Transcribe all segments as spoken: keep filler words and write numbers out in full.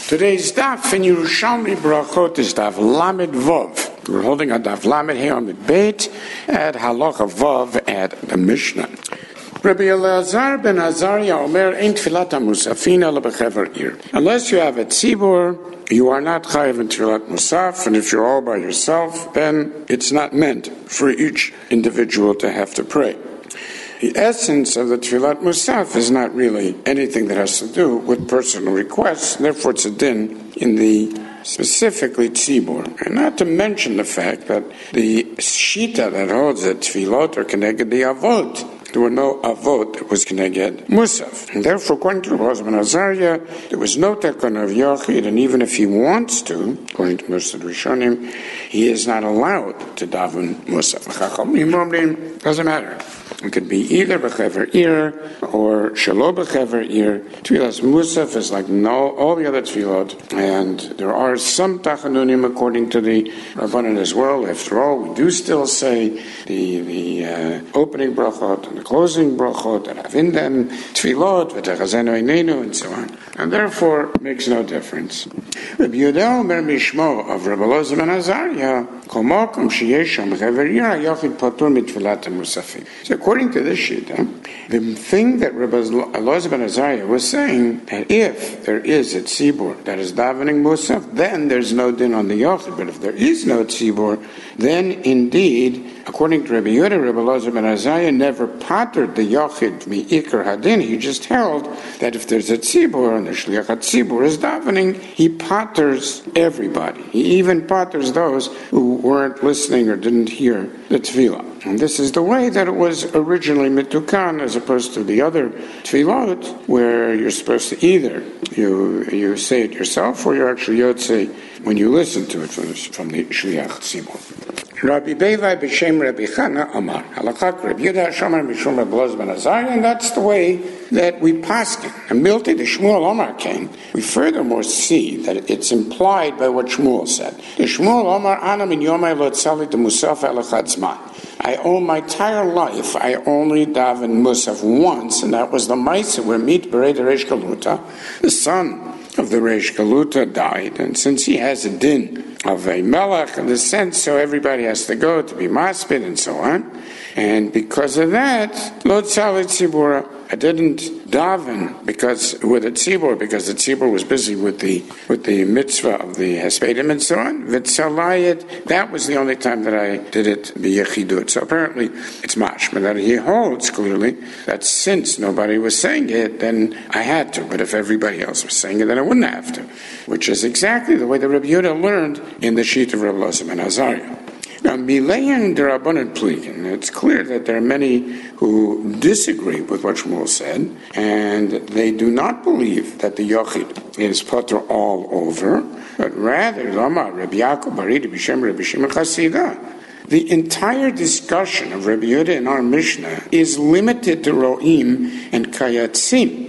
Today's daf in Yerushalmi Brachot is daf Lamed Vov. We're holding a daf Lamed here on the Beit at Halacha Vov at the Mishnah. Rabbi Elazar ben Azariah Omer Ein Tfilat HaMusafin Ela B'Chever Ir. Unless you have a tzibur, you are not chayav in Tfilat Musaf, and if you're all by yourself, then it's not meant for each individual to have to pray. The essence of the Tfilat Musaf is not really anything that has to do with personal requests, therefore it's a din in the specifically tzibur. And not to mention the fact that the shita that holds that tefillot are connected the avot. There were no avot that was connected musaf. And therefore, according to Rabbi ben Azariah, there was no takana of yachid, and even if he wants to, according to Mursad Rishonim, he is not allowed to daven musaf. Doesn't matter. It could be either b'chever ir or shelo b'chever ir. Tfilas musaf is like no all the other tefillot, and there are some tachanunim according to the Rabbanan as well. After all, we do still say the the uh, opening brachot and the closing brachot that have in them tefillot v'techazenu einenu and so on, and therefore it makes no difference. Rabbi Yehuda Omer Mishmo of Rabbi Elazar ben Azariah kol makom sheyesh sham b'chever ir hayachid patur mitfilat musafim. So according to this shita, the thing that Rabbi Elazar ben Azariah was saying, that if there is a tzibur that is davening musaf, then there's no din on the yachid. But if there is no tzibur, then indeed, according to Rabbi Yehuda, Rabbi Elazar ben Azariah never pattered the yachid mi'ikar hadin. He just held that if there's a tzibur and the shliach tzibur is davening, he patters everybody. He even patters those who weren't listening or didn't hear the tefillah. And this is the way that it was originally mitukan, as opposed to the other tefillot, where you're supposed to either you you say it yourself or you're actually yotze when you listen to it from the, from the shliach tzibur. Rabbi Bevai b'shem Rabbi Chana Amar Halachak Rabbi Yehuda Shomer Mishum Rabbi Elazar ben Azariah, and that's the way that we paskin. And Milti the Shmuel Omar came. We furthermore see that it's implied by what Shmuel said. The Shmuel Omar Ana min Yomai lo tzali to Musaf elachad zman. I owe my entire life, I only daven musaf once, and that was the Maisa where Mit Berei the Reish Galuta, the son of the Reish Galuta, died, and since he has a din of a melech in the sense, so everybody has to go to be maspid and so on, and because of that, lo tzali tzibura, I didn't daven because with a tzibur, because the tzibur was busy with the with the mitzvah of the hespedim and so on. V'tzalayit, that was the only time that I did it b'yechidut. So apparently it's mashma that he holds clearly that since nobody was saying it, then I had to. But if everybody else was saying it, then I wouldn't have to. Which is exactly the way that Rabbi Yehuda learned in the sheet of Rabbi Elazar ben Azariah. Now, Mileyan Derabanan Pligan, it's clear that there are many who disagree with what Shmuel said, and they do not believe that the Yochid is Potter all over, but rather, Lama, Rabbi Yaakov, Baridi, B'Shem, Rabbi Shimon Chasida. The entire discussion of Rabbi Yehuda in our Mishnah is limited to Ro'im and Kayatzim.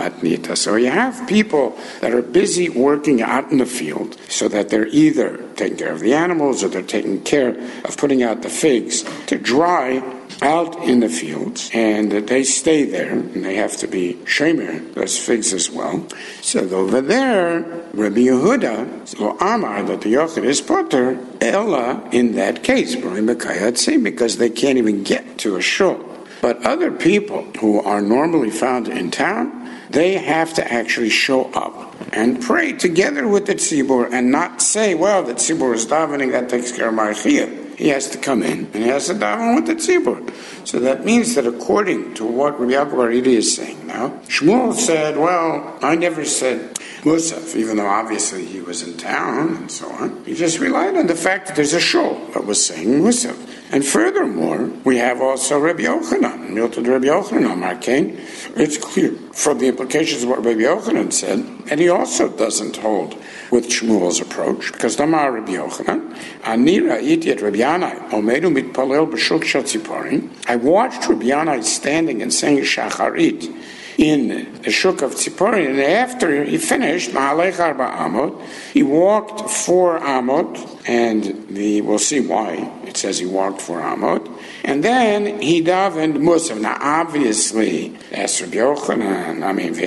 So you have people that are busy working out in the field so that they're either taking care of the animals or they're taking care of putting out the figs to dry out in the fields, and they stay there, and they have to be shemer, those figs as well. So over there, Rabbi Yehuda, lo amar, that the yochid is potter, ella, in that case, because they can't even get to a shul. But other people who are normally found in town, they have to actually show up and pray together with the tzibur and not say, well, the tzibur is davening, that takes care of my chiyuv. He has to come in and he has to daven with the tzibur. So that means that according to what Rabbi Yaakov Aridi is saying now, Shmuel said, well, I never said musaf, even though obviously he was in town and so on. He just relied on the fact that there's a shul that was saying musaf. And furthermore, we have also Rabbi Yochanan, Milton Rabbi Yochanan Amar Kain. It's clear from the implications of what Rabbi Yochanan said, and he also doesn't hold with Shmuel's approach, because Damar Rabbi Yochanan, Ani ra'iti et Rabbi Yanai, Omedu mitpalel b'shuk shel tziporim. I watched Rabbi Yanai standing and saying shacharit in the shuk of Tziporin, and after he finished, Ma'alech arba amot, he walked four amot, and the, we'll see why it says he walked four amot, And then he davened Musaf. Now, obviously, that's Rabbi Yochanan. I mean,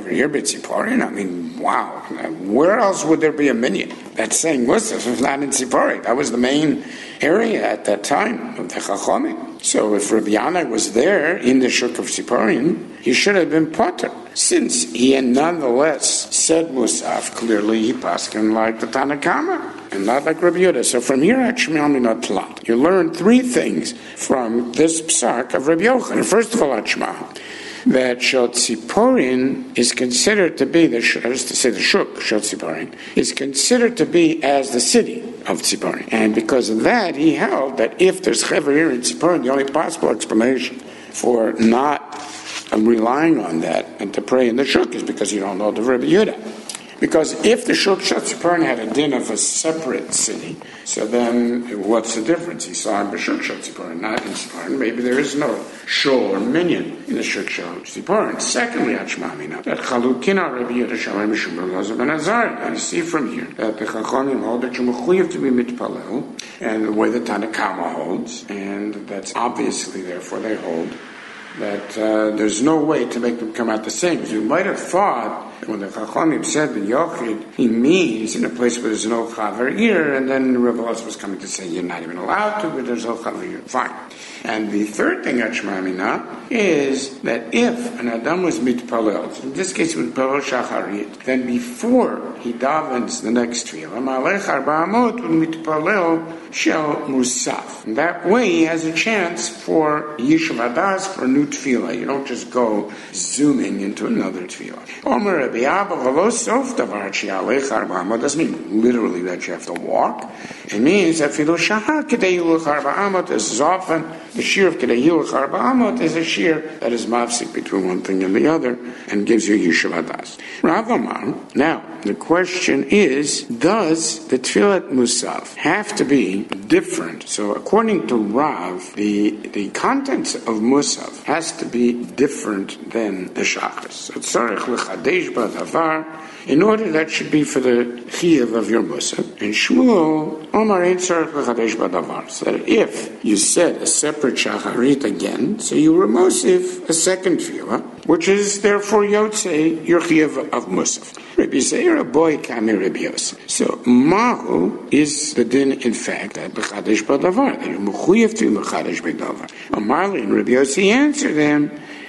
I mean, wow. Where else would there be a minyan that's saying Musaf if not in Tzipori? That was the main area at that time of the Chachomim. So if Rabbi Yana was there in the Shuk of Tzipori, he should have been potter. Since he had nonetheless said Musaf, clearly he paskin like the Tanakama and not like Rabbi Yehuda. So from here at Shmuel Minot Tlat, you learn three things from this psak of Rabbi Yochanan. First of all, at Shmuel, that Shot Tziporin is considered to be, the, I was to say the Shuk, Shot Tziporin, is considered to be as the city of Tziporin. And because of that, he held that if there's Chever here in Tziporin, the only possible explanation for not um, relying on that and to pray in the Shuk is because you don't know the Rabbi Yehuda. Because if the Shuk Shot Tziporin had a din of a separate city, so then what's the difference? He saw in the Shuk Shot Tziporin, not in Tziporin. Maybe there is no shul or minyan in the Shuk Shot Tziporin. Secondly, at Shmamina, that Chalukina Rabbi Yehuda Shalom Mishum Elazar ben Azar. I see from here that the Chachamim hold that you mechuyev to be mitpalel, and the way the Tanakama holds, and that's obviously therefore they hold that uh, there's no way to make them come out the same. Because you might have thought when the Chachamim said the Yochid, he means in a place where there's no Chaver ear, and then Rabbi Elazar was coming to say you're not even allowed to, but there's no Chaver ear. Fine. And the third thing at Shmamina is that if an Adam was mitpalel, in this case it was mitpalel shacharit, then before he davens the next tefillah, Malech Arba Amot would mitpalel shel musaf. And that way he has a chance for Yishuv Adas for a new tefillah. You don't just go zooming into another tefillah. Omer Rabbi Abba v'lo sof davar she'alech Arba Amot doesn't mean literally that you have to walk. It means that filu shahar kedei yulech Arba Amot is often the shear of Kedei Yilch Arba Amot is a shear that is mafsik between one thing and the other and gives you Yishuv Adas. Rav Amar, now, the question is, does the Tfilat Musaf have to be different? So according to Rav, the, the contents of Musaf has to be different than the Shachris. So tzarech l'chadesh b'davar, in order that should be for the chiyuv of your Musaf. And Shmuel, Omar ein tzarech l'chadesh b'davar. So that if you said a separate shacharit again, so you were Mosif a second tefillah, which is therefore Yotzei, your chiyuv of Musaf. Rabbi Zeir, a boy, Kami Rabbi Yosef. So Mahu is the din, in fact, that b'chadesh b'davar, that you're mechuyev to b'chadesh b'davar. Amarli and Rabbi Yosef answered them,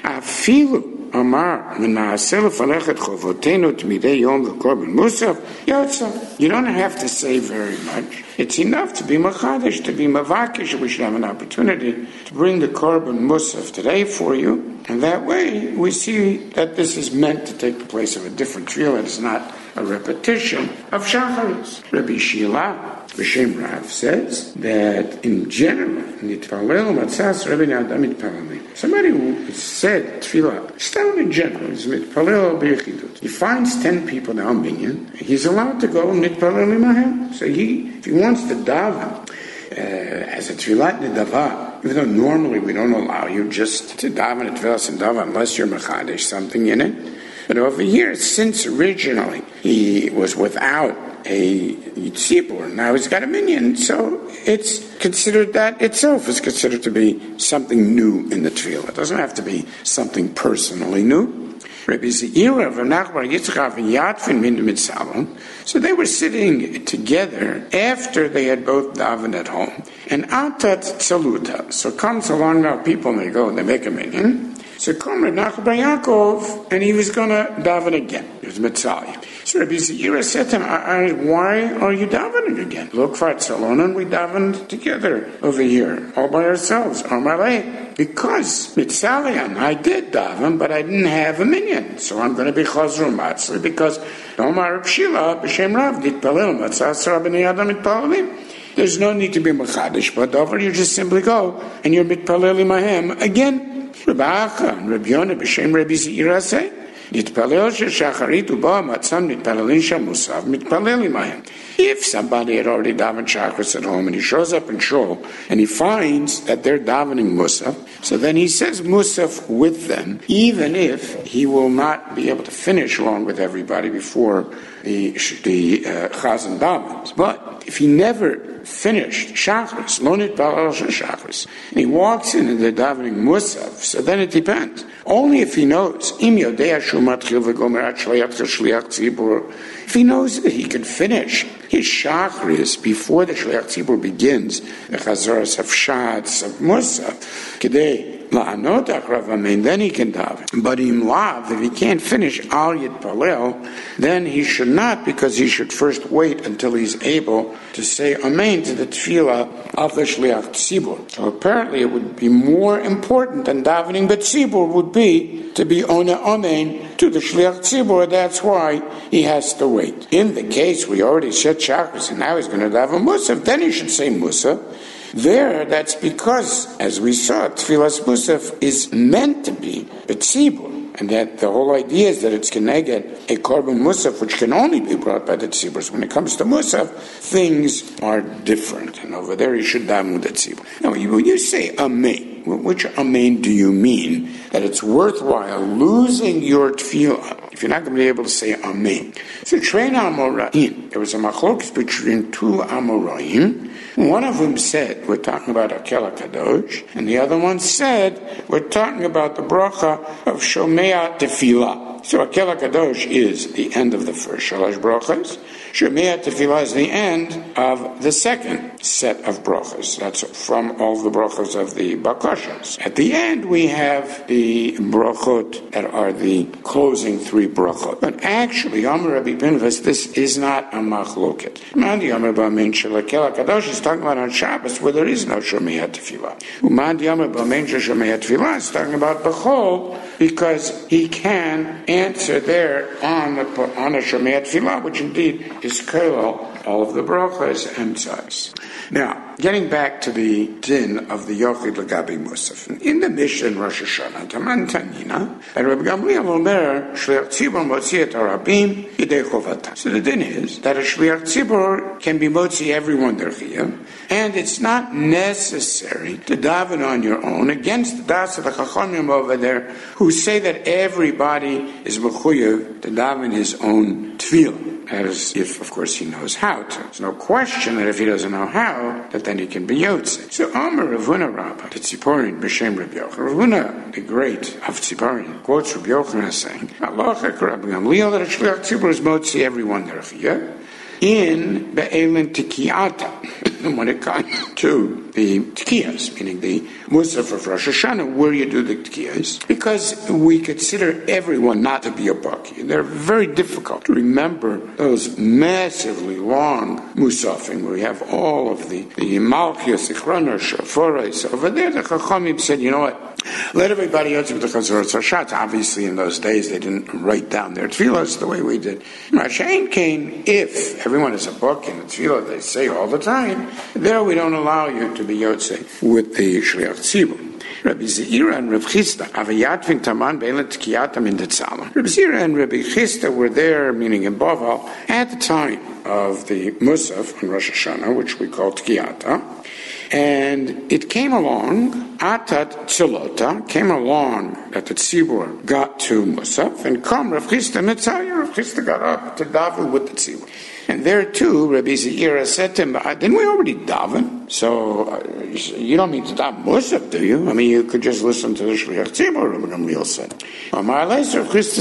Afilu. Amar, you don't have to say very much. It's enough to be machadish, to be mavakish. We should have an opportunity to bring the korban musaf today for you. And that way, we see that this is meant to take the place of a different tefillah. It's not a repetition of shacharis. Rabbi Shila, B'Shem Rav, says that in general, nitpalel matzas Rabbi Adam mitpalel. Somebody who said tefillah, still in general, is mitpalel b'yechidut. He finds ten people now minyan, he's allowed to go mitpalel imahem. So he, if he wants to daven, uh, as a tefillat nedava, even though normally we don't allow you just to daven a tefillah and daven unless you're mechadesh something in it. But over here, since originally he was without a tzibur, now he's got a minyan, so it's considered, that itself is considered to be something new in the tefillah. It doesn't have to be something personally new. Rabbi Zeira of Nachbar Yitzchak and Yadfin min Mitzalon. So they were sitting together after they had both davened at home. And Atat Saluta. So comes along now people and they go and they make a minyan. So come Rabbi Nachbar Yaakov, and he was going to daven again. It was Mitzayim. So Rabbi Zeira said to him, why are you davening again? Look for Tzalon, and we davened together over here, all by ourselves. Amalei, because Mitzalian, I did daven, but I didn't have a minyan. So I'm going to be Chazru Matzli, because Omar Shila, B'Shem Rav, Ditpalel, Matzas Rabbeinu Adam Mitpalelim. There's no need to be Mechadish, but over you just simply go, and you're Mitpalelim Mahem again. Rabbi Acha and Rabbi Yonah B'Shem Rabbi Zeira say, Nitpalel she'shacharit uba matzam nitpalelin sham musaf mitpalel imayim. If somebody had already davened shacharis at home and he shows up in shul and he finds that they're davening musaf, so then he says musaf with them, even if he will not be able to finish along with everybody before the the uh, Chazan davens. But if he never finished Shachris, Lonit Balal Shachris, and he walks in and they're davening Musaf, so then it depends. Only if he knows, Im Yodea Shumatchil V'Gomerat Shliach Shliach Tzibur, if he knows that he can finish his Shachris before the Shliach Tzibur begins, the Chazaras of Shatz, of Musaf, Kedei, then he can daven. But im lav, if he can't finish al yitpalel, then he should not, because he should first wait until he's able to say amen to the tefillah of the shliach tzibur. So apparently it would be more important than davening, but tzibur would be to be ona amen to the shliach tzibur. That's why he has to wait. In the case we already said shachris, and now he's going to daven musaf, then he should say musaf. There, that's because, as we saw, Tfilas Musaf is meant to be B'tzibur, and that the whole idea is that it's Keneged, a Korban Musaf, which can only be brought by the Tziburs. When it comes to Musaf, things are different, and over there you should daven with the Tzibur. Now, when you say Amen, which Amen do you mean? That it's worthwhile losing your Tfilah if you're not going to be able to say Amen. So, Train Amoraim, there was a machlokes between two Amoraim. One of them said, we're talking about Akel HaKadosh, and the other one said, we're talking about the bracha of Shomea Tefillah. So Akel HaKadosh is the end of the first Shalosh brachas. Shomea Tefillah is the end of the second set of brachas. That's from all the brachas of the Bakashas. At the end, we have the brachot that are the closing three brachot. But actually, Amar Rabbi Pinchas, this is not a machloket. Mandi Amar B'Amen Shel Akel HaKadosh is talking about on Shabbos where there is no Shomea Tefillah. Umandi Amar B'Amen Shel Shomea Tefillah is talking about Bechol because he can answer there on the on a Shomea Tefillah, which indeed is Kolal, all of the brachas and tzais. Now, getting back to the din of the Yochid L'Gabi Musaf. In the Mishnah in Rosh Hashanah, Taman Tanina, and Rabbi Gamliel Omer, Shliach Tzibur Motzi et Harabim Yidei Chovata. So the din is that a Shliach Tzibur can be Motzi everyone their chiyuv, and it's not necessary to daven on your own against the das of the Chachamim over there who say that everybody is mechuyev to daven his own tefillah. As if, of course, he knows how to. There's no question that if he doesn't know how, that then he can be Yotze. So, Amar Ravuna Rabbah, the Tziporin, B'Shem Rabbi Yochanan. Ravuna, the great of Tziporin, quotes Rabbi Yochanan as saying, Allah Rabbi Gamliel, that a Shliach Tzibur is Motzi everyone there chiyuv in Be'elin Tikiyata. When it comes to the Tikiyas, meaning the Musaf of Rosh Hashanah, where you do the Tikiyas, because we consider everyone not to be a Baki. They're very difficult to remember those massively long Musafim, where you have all of the, the Malchias, the Chronos, Shaforais. Over there, the Chachamim said, you know what? Let everybody else with the Chazarat Hashatz. Obviously, in those days, they didn't write down their tefillahs the way we did. Rashain came, if everyone is a book in the tefillah, they say all the time, there we don't allow you to be Yotze with the Shliach Tzibur. Rabbi Zeira and Rabbi Chisda, Avayat Taman Be'elet Tkiyatam in the Tzalma. Rabbi Zeira and Rabbi Chisda were there, meaning in Bavel, at the time of the Musaf on Rosh Hashanah, which we call Tkiyata. And it came along, Atat Tzilota, came along that the Tzibur got to Musaf, and come Rav Chisda Mitzayah, Rav Chisda got up to daven with the Tzibur. And there too, Rabbi Zeira said to him, didn't we already daven? So, uh, you don't mean to daven Musaf, do you? I mean, you could just listen to the Shliach Tzibur, Rabbi Gamliel said. Rav Chisda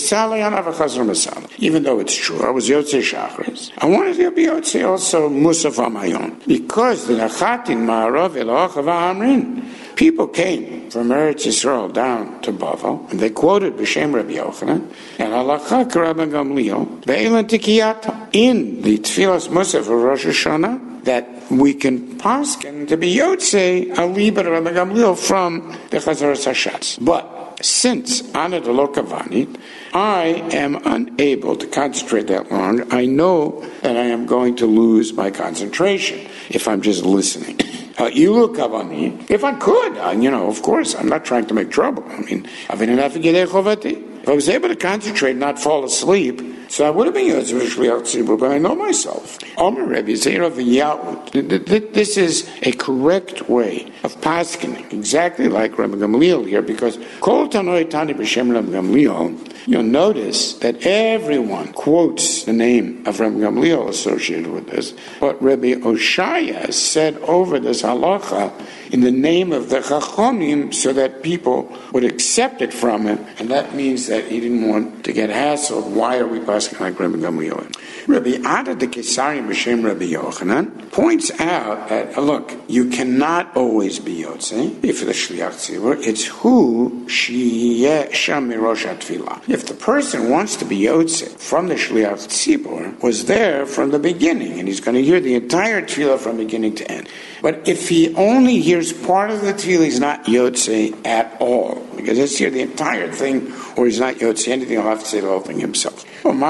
said, even though it's true, I was Yotzei Shachris, I wanted to be Yotzei also Musaf on my own. Because the Nachatin Ma'arav Elochav Amrin, people came from Eretz Yisrael down to Bavel, and they quoted B'Shem Rabbi Yochanan, and Halachak Rabbi Gamliel, Be'elan Tikiyata, in the Tfilas Musaf of Rosh Hashanah, that we can paskin to be Yotzei Aliba Rabbi Gamliel from the Chazaras Hashatz. But since Ana de Lokavani, I am unable to concentrate that long. I know that I am going to lose my concentration if I'm just listening. Uh, if I could, uh, you know, of course, I'm not trying to make trouble. I mean, if I was able to concentrate and not fall asleep, So I would have been Yotze for Shliach Tzibur, but I know myself. Omer Rebbe Zera v'Yahud. This is a correct way of paskening, exactly like Rabbi Gamliel here, because Kol Tanoi Tani B'Shem Rabbi Gamliel, you'll notice that everyone quotes the name of Rabbi Gamliel associated with this, but Rabbi Oshaya said over this halacha in the name of the Chachomim so that people would accept it from him, and that means that he didn't want to get hassled. Why are we passing like Rabbi Gamliel? Rabbi Ada de Kesari B'Shem Rabbi Yochanan points out that, look, you cannot always be Yotze if the Shliach Tzibur. It's who Shiyeh Sham Mirosh HaTfilah. If the person wants to be Yotze from the Shliach Tzibur, was there from the beginning, and he's going to hear the entire Tfilah from beginning to end. But if he only hears part of the Tfilah, he's not Yotze at all. Because let's hear the entire thing, or he's not Yotze anything, he'll have to say the whole thing himself.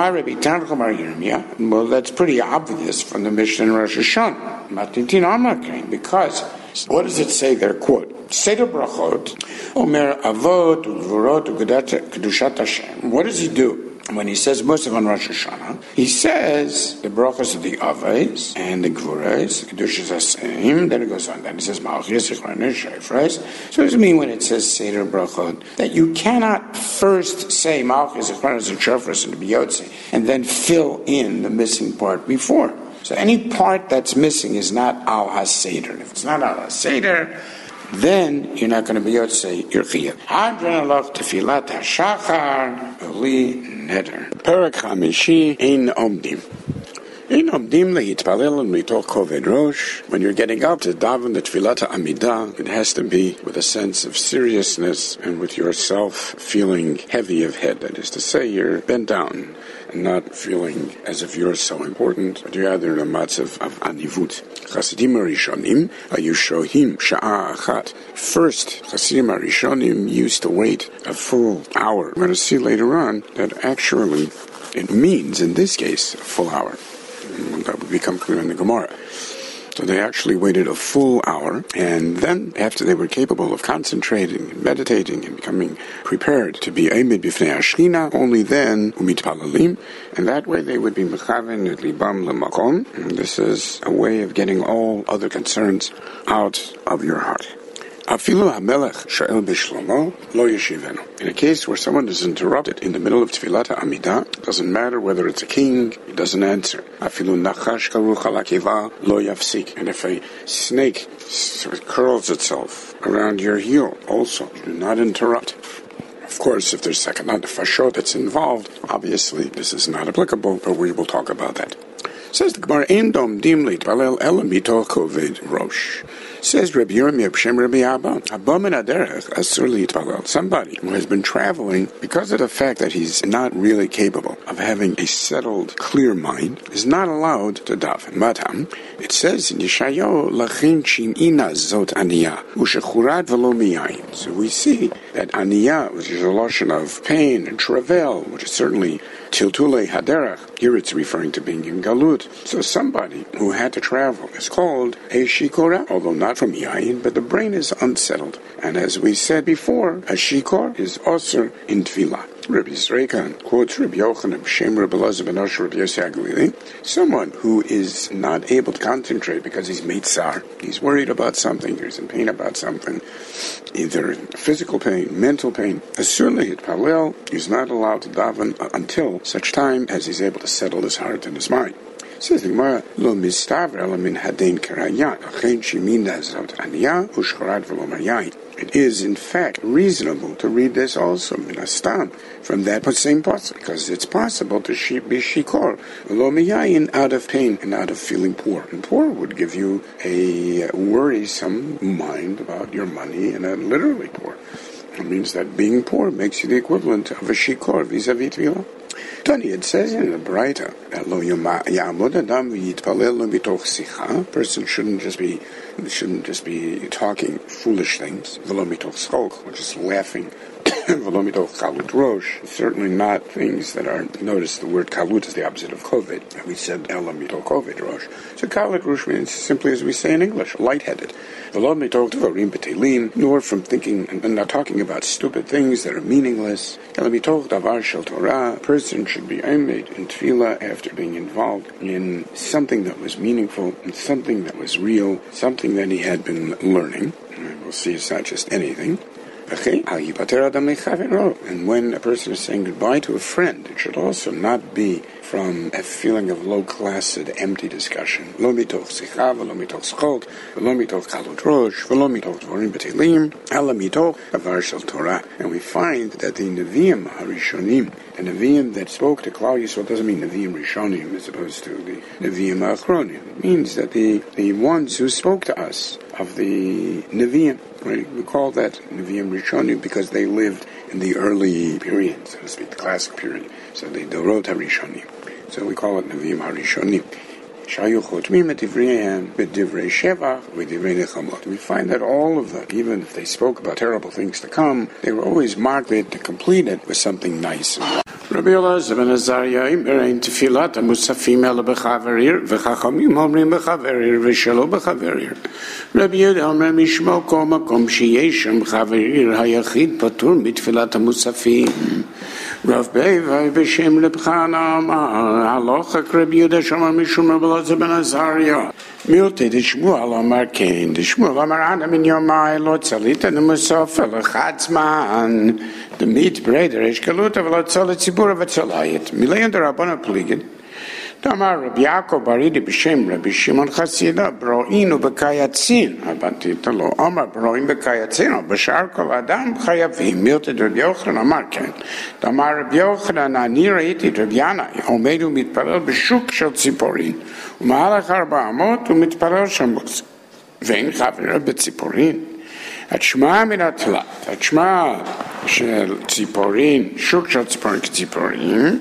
Well, that's pretty obvious from the Mishnah in Rosh Hashanah. Because what does it say there? Quote, Seder Brachot, Omer Avot, Ugvorot, Kedushat Hashem. What does he do? When he says Musaf on Rosh Hashanah, he says the brachas of the Avos and the Gvuros, the Kedushas Hashem, then it goes on. Then he says Malchus, Zichronos, Shofros. So what does it mean when it says Seder Brachot? That you cannot first say Malchus, Zichronos, and Shofros and Biyotze, and then fill in the missing part before. So any part that's missing is not Al HaSeder. If it's not Al HaSeder, then you're not going to be able to say your chiyuv. Hadran alach tefilat hashachar eli neder. Perak Chamishi ein omdim. Ein omdim leitpalel and mitoch koved rosh. When you're getting up to daven the tefillat ha'amidah, it has to be with a sense of seriousness and with yourself feeling heavy of head. That is to say, you're bent down and not feeling as if you're so important, but you're rather in a matzav of anivut. Chasidim Arishonim, Ayushohim, Sha'ah Achat. First, Chasidim Arishonim used to wait a full hour. We're going to see later on that actually it means, in this case, a full hour. That would become clear in the Gemara. So they actually waited a full hour, and then after they were capable of concentrating and meditating and becoming prepared to be Eimid B'fnei Ashchina, only then Umitpalalim, and that way they would be Mechaven et Libam L'makom. This is a way of getting all other concerns out of your heart. Afilu HaMelech Sha'el B'Shlomo Lo Yeshivenu. In a case where someone is interrupted in the middle of Tfilat HaAmidah, it doesn't matter whether it's a king, he doesn't answer. Afilu Nachash Karuch Al Akiva Lo Yafsik. And if a snake curls itself around your heel, also, do not interrupt. Of course, if there's Sakanat Fashot that's involved, obviously this is not applicable, but we will talk about that. Says the Gemara, Ein dom dim leitpalel ela mitoch koved rosh. Says Rabbi Yirmiyah B'Shem Rabbi Abba, Abba min haderech asur leitpalel. Somebody who has been traveling because of the fact that he's not really capable of having a settled, clear mind, is not allowed to daven. Matam, it says in Yeshayahu, Lachin shim'ina zot aniyah, u'shechurad v'lo miyayin. So we see that aniyah, which is a lotion of pain and travail, which is certainly Tiltule Haderach, here it's referring to being in Galut. So somebody who had to travel is called a Shikora, although not from Yayin, but the brain is unsettled. And as we said before, a Shikor is also in Tfilah. Rabbi Zreikan quotes Rabbi Yochanan B'Shem Rabbi Elazar ben Asher Rabbi Yossi HaGalili. Someone who is not able to concentrate because he's meitzar, he's worried about something, he's in pain about something, either physical pain, mental pain, certainly at Palel, he's not allowed to daven until such time as he's able to settle his heart and his mind. Says the Gemara, Lo mistaver ela min hadein karayan, achein shemina zot aniyah, ushchorad v'lo mayayin. It is, in fact, reasonable to read this also, minastam, from that same pasuk, because it's possible to be shikor, v'lo mayayin, out of pain and out of feeling poor. And poor would give you a worrisome mind about your money, and a literally poor. It means that being poor makes you the equivalent of a shikor vis-a-vis tefillah. Tani, it says in the Braita that lo ya'amod adam v'yitpalel lo mitoch sicha. A person shouldn't just be shouldn't just be talking foolish things. V'lo mitoch schok, which is laughing Certainly not things that are, notice the word kalut is the opposite of covid. We said ela mito covid rosh. So kalut rosh means simply as we say in English, lightheaded. Nor from thinking and not talking about stupid things that are meaningless. A person should be aimed in tefillah after being involved in something that was meaningful, in something that was real, something that he had been learning. And we'll see it's not just anything. And when a person is saying goodbye to a friend, it should also not be from a feeling of low-classed, empty discussion. And we find that the Nevi'im Harishonim, the Nevi'im that spoke to Klal Yisrael, doesn't mean Nevi'im Rishonim as opposed to the Nevi'im Achronim. It means that the, the ones who spoke to us of the Nevi'im, right? We call that Nevi'im Rishonim because they lived in the early period, so to speak, the classic period. So the Dorot HaRishonim. So we call it Nevi'im HaRishonim. We find that all of them, even if they spoke about terrible things to come, they were always marked to complete it with something nice. Rabbi Elazar ben Azariah in tefillat musafim ela bechaverir v'chachamim omrim bechaverir v'shelo bechaverir. Rabbi Yehuda omer mishmo kol makom sheyeshem bechaverir hayachid patur mitfilat musafim. Rav Beiva b'shem Reb Chana amar halachak Rabbi Yehuda shomer mishum Rabbi Elazar ben Azariah. Milte de Shmuel amar kein de Shmuel amar ana min yomai lo tzalita nemusaf elchatzman. The meat bread reish kaluta v'lo tzalit tzibura v'tzalayit. Milein der Rabbana pligid. Damar Rabbi Yaakov Baridi b'shem Rabbi Shimon Chasida bro'inu b'kayatzin. Abantita lo amar bro'in b'kayatzin b'shar kol adam chayavim. Milte de Rabbi Yochanan amar kein. Damar Rabbi Yochanan ani raiti Rabbi Yana omedu mitparel b'shuk shel tziporin. U'mahalach arba amot u'mitparel shamos. Ve'in chavira b'tziporin. התשמע מן התלת, התשמע של ציפורין, שוק של ציפורין כציפורין,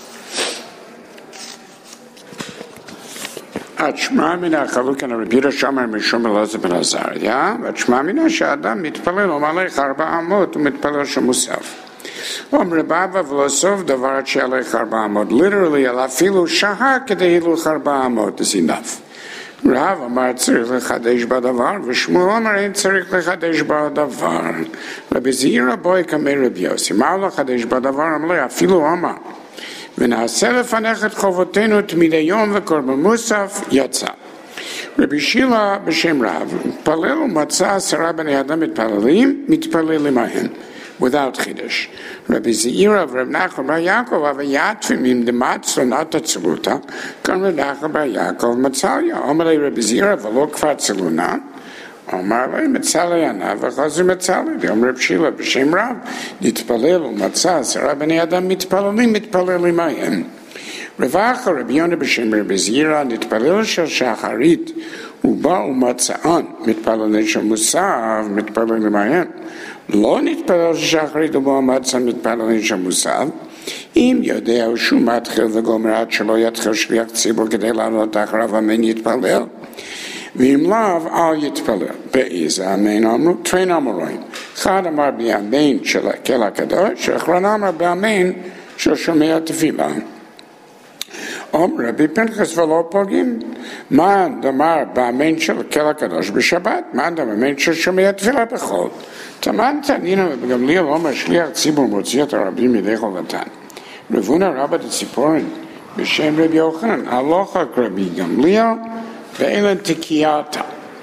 התשמע מן החלוק הרבי יהודה שומר משום אלעזר בן עזריה, והתשמע מן שהאדם מתפלל ומלך ארבע אמות ומתפלל שמוסף. אומר רבבה ולא סוף דבר שיהלך ארבע אמות, literally, אלא אפילו שעה כדי הילוך ארבע אמות, is enough. רב אמר צריך לחדש בדבר, ושמואל אמר אין צריך לחדש בדבר. רבי זעירא בוי כמי רבי יוסי, מה לחדש בדבר? אמר אפילו אמר, ונעשה לפניך את חובותינו תמידי יום וקורבן מוסף, יצא. רבי שילה בשם רב, מתפלל ומצא עשרה בני אדם מתפללים, מתפללים מהם. without Chiddush. Rabbi Zeira of Reb Nachman bar Yaakov have a yatfim im dematzlo not tzluta. Kan Reb Nachman bar Yaakov matzalya. Omalei Rabbi Zeira v'lo kvar tzluna. Omalei matzalya na v'chazu matzalya. V'om Reb Shila b'shem Rav nitpalelu matzah asara b'nei adam mitpalelim mitpalelim mahem. Rav Acha Rabbi Yonah b'shem Rabbi Zeira nitpalel shel shacharit uba umatzaan mitpalelim shel musav mitpalelim mahem. לא נתפלל ששחרית ובאמצע מתפללים שמוסף, אם יודע שהוא מתחיל וגומר עד שלא יתחיל שליח ציבור כדי לעלות אחריו אמן יתפלל, ואם לאו אל יתפלל. באיזה אמן אמרו? טרין אמרוין. אחד אמר באמן של הקהל הקדוש, ואחרון אמר באמן של שומע תפילה. אומר רבי פנחס ולא פוגעים, מה דאמר באמן של הקהל הקדוש בשבת? מה דאמר באמן של שומע תפילה בכל? תמן תנינו בגמליאל אומר שליח ציבור מוציא את הרבים ידי חובתן. רב הונא רבא דציפורין בשם רבי יוחנן הלכה כרבי גמליאל ואילן תקייתה.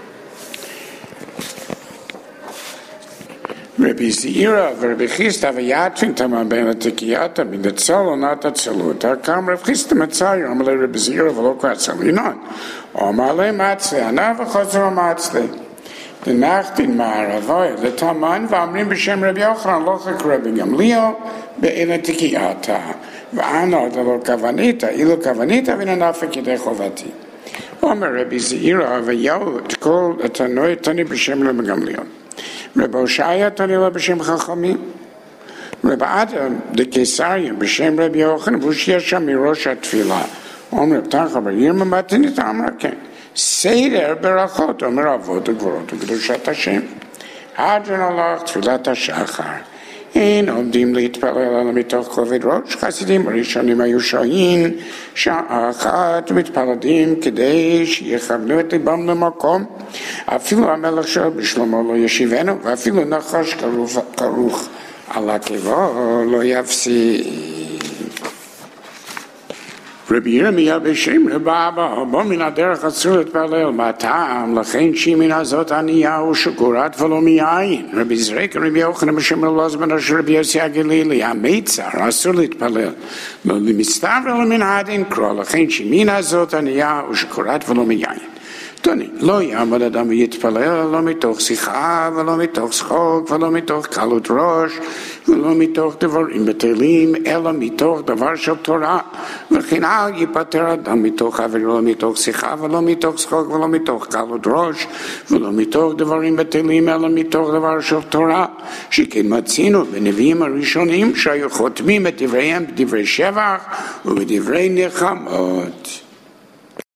רבי זעירא ורבי חיסדא ויתפין תמן בין התקייתה מן דצלו נת הצלותא קם רב חיסדא מצאי אמר לרבי זעירא ולא כבר צלינון אמר להם מצלי ענה וחזרו מצלי. The Nacht in Ma'aravoy, the Taman, V'amrim b'shem Rabbi Yochanan, lochak Rabbi Gamliel, be'ela tikiyata. V'ana, the lo kavanita, ilo kavanita, v'nanafek yedei chovati. Omer Rabbi Zeira, v'yahu, t'kol tanoi tani b'shem Rabbi Gamliel. Rabbi Oshaya tani lo b'shem Chachamim. Rabbi Adam, the Kesarian, b'shem Rabbi Yochanan, v'ushia sham mirosh ha'tfilah. Omer Rabbi Tancha bar Yirma matinita amraken. Seder berachot omer avot ugvorot ugdushat Hashem. Hadron alach tfilat hashachar. אין עומדים להתפלל אלא מתוך כובד ראש. חסידים הראשונים היו שוהים שעה אחת מתפללים כדי שיכוונו את ליבם למקום. אפילו המלך שואל בשלמה לא ישיבנו, ואפילו נחש כרוך על עקבו לא יפסיד. רבי ירמיה בשם רבה אבא, בו מן הדרך אסור להתפלל, מה טעם? לכן שימין הזאת ענייה הוא שקורת ולא מיין. רבי זרק רבי יוחנן בשם רב אלעזר בן אשר רבי יוסי הגלילי, המיצר אסור להתפלל, לא למסתבר אלא מן הדין קרוא, לכן שימין הזאת ענייה הוא שקורת ולא מיין. תוני, לא יעמוד אדם ויתפלל, לא מתוך שיחה, ולא מתוך צחוק, ולא מתוך קלות ראש, ולא מתוך דברים בטלים, אלא מתוך דבר של תורה. וכן אל ייפטר אדם מתוך עבירה, לא מתוך שיחה, ולא מתוך צחוק, ולא מתוך קלות ראש, ולא מתוך דברים בטלים, אלא מתוך דבר של תורה. שכן מצינו בנביאים הראשונים שהיו חותמים את דבריהם בדברי שבח ובדברי נחמות.